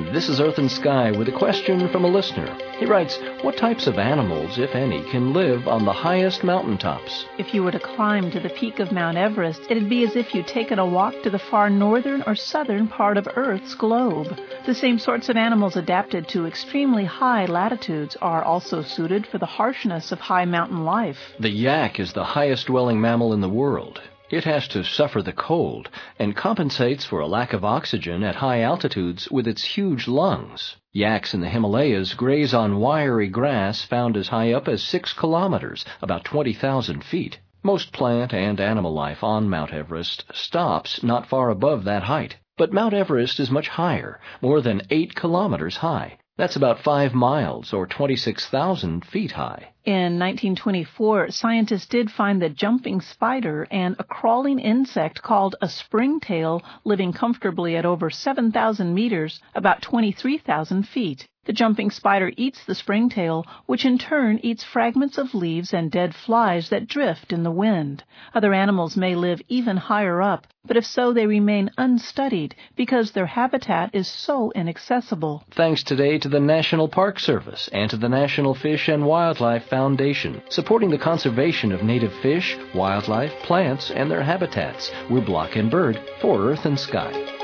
This is Earth and Sky with a question from a listener. He writes, what types of animals, if any, can live on the highest mountaintops? If you were to climb to the peak of Mount Everest, it'd be as if you'd taken a walk to the far northern or southern part of Earth's globe. The same sorts of animals adapted to extremely high latitudes are also suited for the harshness of high mountain life. The yak is the highest dwelling mammal in the world. It has to suffer the cold and compensates for a lack of oxygen at high altitudes with its huge lungs. Yaks in the Himalayas graze on wiry grass found as high up as 6 kilometers, about 20,000 feet. Most plant and animal life on Mount Everest stops not far above that height. But Mount Everest is much higher, more than 8 kilometers high. That's about 5 miles or 26,000 feet high. In 1924, scientists did find the jumping spider and a crawling insect called a springtail living comfortably at over 7,000 meters, about 23,000 feet. The jumping spider eats the springtail, which in turn eats fragments of leaves and dead flies that drift in the wind. Other animals may live even higher up, but if so, they remain unstudied because their habitat is so inaccessible. Thanks today to the National Park Service and to the National Fish and Wildlife Foundation, supporting the conservation of native fish, wildlife, plants, and their habitats. We're Block and Bird for Earth and Sky.